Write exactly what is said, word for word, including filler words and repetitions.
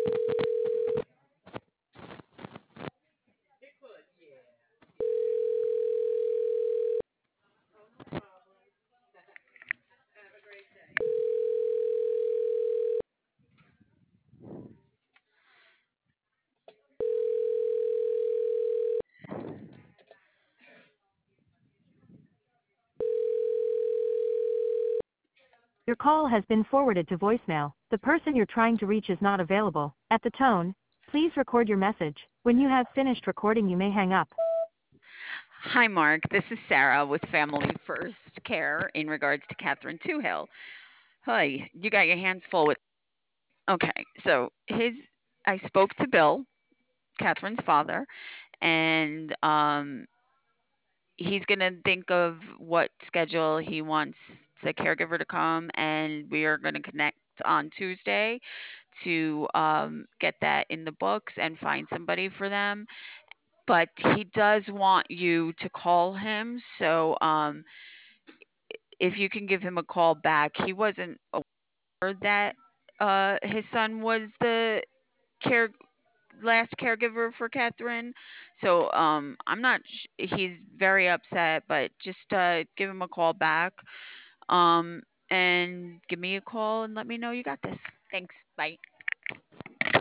Your call has been forwarded to voicemail. The person you're trying to reach is not available. At the tone, please record your message. When you have finished recording, you may hang up. Hi, Mark. This is Sarah with Family First Care in regards to Catherine Toohill. Hi, you got your hands full with. Okay, so his. I spoke to Bill, Catherine's father, and um, he's gonna think of what schedule he wants the caregiver to come, and we are gonna connect on Tuesday to um, get that in the books and find somebody for them. But he does want you to call him, so um, if you can give him a call back. He wasn't aware that uh, his son was the care last caregiver for Catherine. So um, I'm not. Sh- he's very upset, but just uh, give him a call back. Um, and give me a call and let me know you got this. Thanks. Bye.